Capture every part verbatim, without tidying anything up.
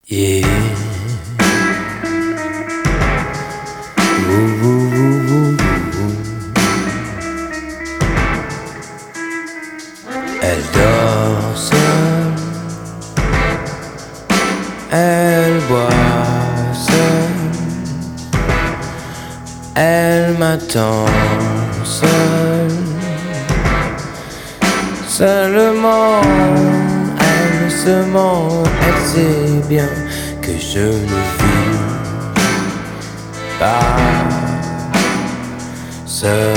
Yeah. Ouh, ouh, ouh, ouh, ouh. Elle dort seule, elle boit seule, elle m'attend seule. Seulement, elle se ment, elle sait bien que je ne vis pas seul.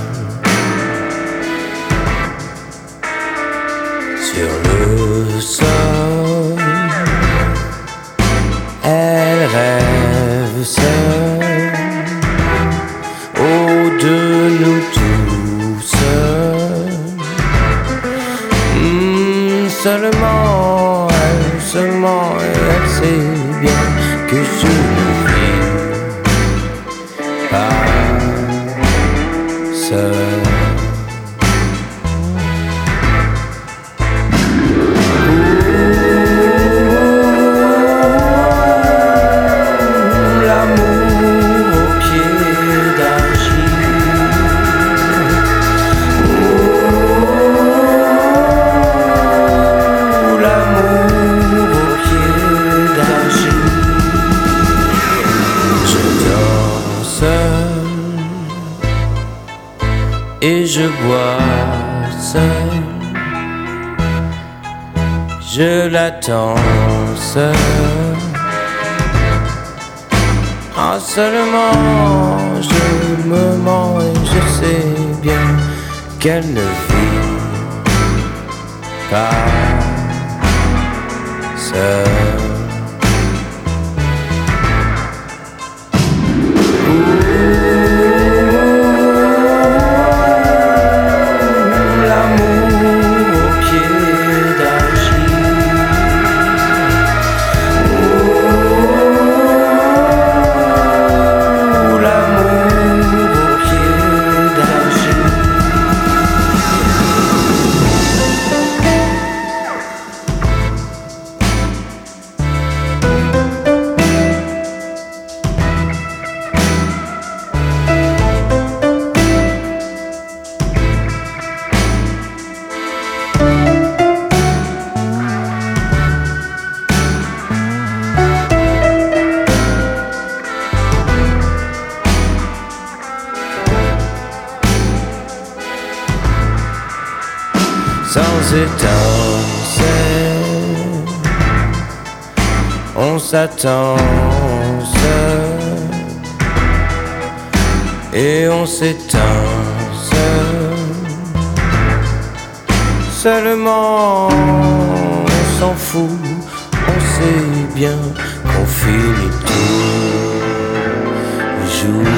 Sur le sol, elle rêve seule, haut de nous tout seuls. Mmh, seulement, elle, seulement, elle sait bien que je ne vis pas seul. Et je bois seul, je l'attends seul. Ah, seulement je me mens et je sais bien qu'elle ne vit pas seule. Sans étincelle, on s'attend seul et on s'éteint seul. Seulement, on s'en fout, on sait bien qu'on finit tout jour.